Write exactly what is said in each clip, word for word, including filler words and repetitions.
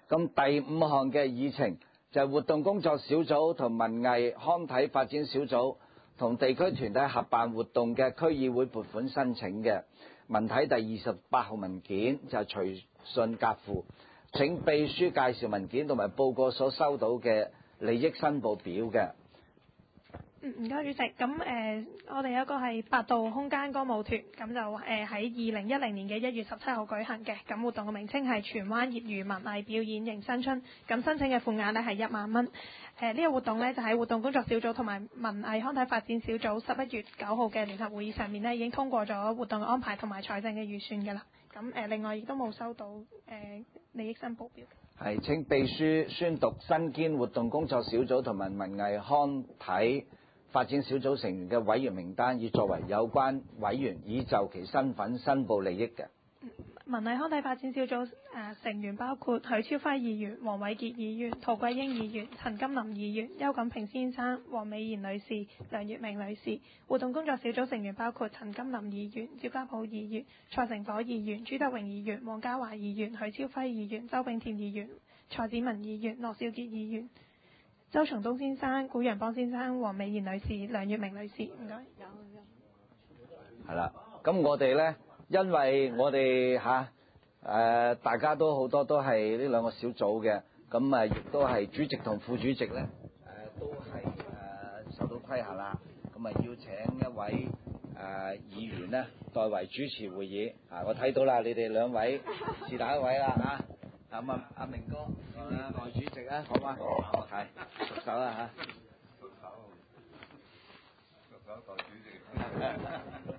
咁第五項嘅議程就係活動工作小組同文藝康體發展小組同地區團體合辦活動嘅區議會撥款申請嘅文體第二十八號文件就係隨信夾附，請秘書介紹文件同埋報告所收到嘅利益申報表嘅。 嗯，唔該主席。咁誒、呃，我哋有一個係八度空間歌舞團，咁就誒喺二零一零年嘅一月十七號舉行嘅。咁活動嘅名稱係荃灣業餘文藝表演迎新春。咁申請嘅款額呢係一萬蚊。誒、呃、呢、這個活動呢，就喺活動工作小組同埋文藝康體發展小組十一月九號嘅聯合會議上面呢，已經通過咗活動嘅安排同埋財政嘅預算㗎啦。咁誒、呃、另外亦都冇收到誒、呃、利益申報表。係， 請秘書宣讀身兼活動工作小組同埋文藝康體發展小組成員嘅委員名單，以作為有關委員已就其身份申報利益嘅。 文藝康體發展小組誒、呃、成員包括許超輝議員、黃偉傑議員、陶桂英議員、陳金林議員、邱錦平先生、黃美賢女士、梁月明女士。活動工作小組成員包括陳金林議員、趙家寶議員、蔡成火議員、朱德榮議員、黃家華議員、許超輝議員、周炳田議員、蔡子文議員、羅少傑議員、周松東先生、古陽邦先生、黃美賢女士、梁月明女士。唔該。有有。係啦，咁我哋呢，因為我哋嚇誒大家都好多都係呢兩個小組嘅，咁啊亦都係主席同副主席呢，誒、呃、都係誒、呃、受到規限啦，咁啊要請一位誒、呃、議員呢代為主持會議。啊，我睇到啦，你哋兩位是哪一位啦嚇？咁啊，阿明哥，啊代主席啊，好嗎？係，熟手啊嚇。熟手，熟手代主席。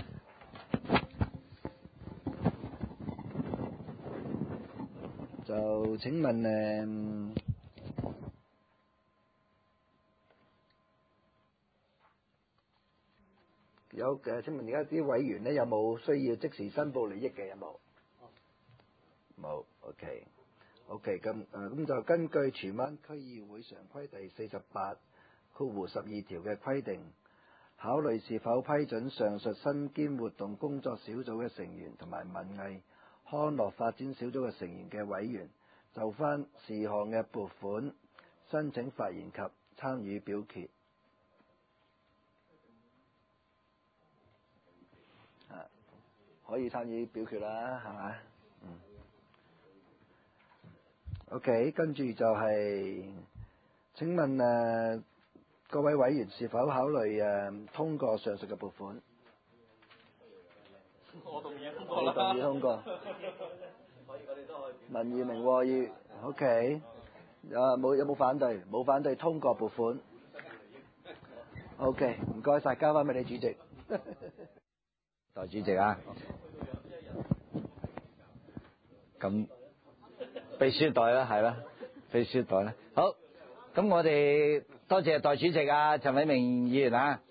就請問誒，有誒？請問而家啲委員咧有冇需要即時申報利益嘅？有冇？冇。OK。OK。咁誒咁就根據荃灣區議會常規第四十八括弧十二條嘅規定，考慮是否批准上述身兼活動工作小組嘅成員同埋文藝康樂發展小組嘅成員嘅委員，就翻事項嘅撥款申請發言及參與表決。啊，可以參與表決啦，係咪？嗯。OK， 跟住就係、是、請問誒、呃、各位委員是否考慮誒、呃、通過上述嘅撥款？我動議通過啦。你動議通過。可以，我哋都可以。民意明和議 ，OK。啊，冇有冇反對？冇反對通過撥款。OK， 唔該晒，交翻俾你主席。 代主席啊。咁秘書代啦，係啦，秘書代啦。好，咁我哋多謝代主席啊，陳偉明議員啊。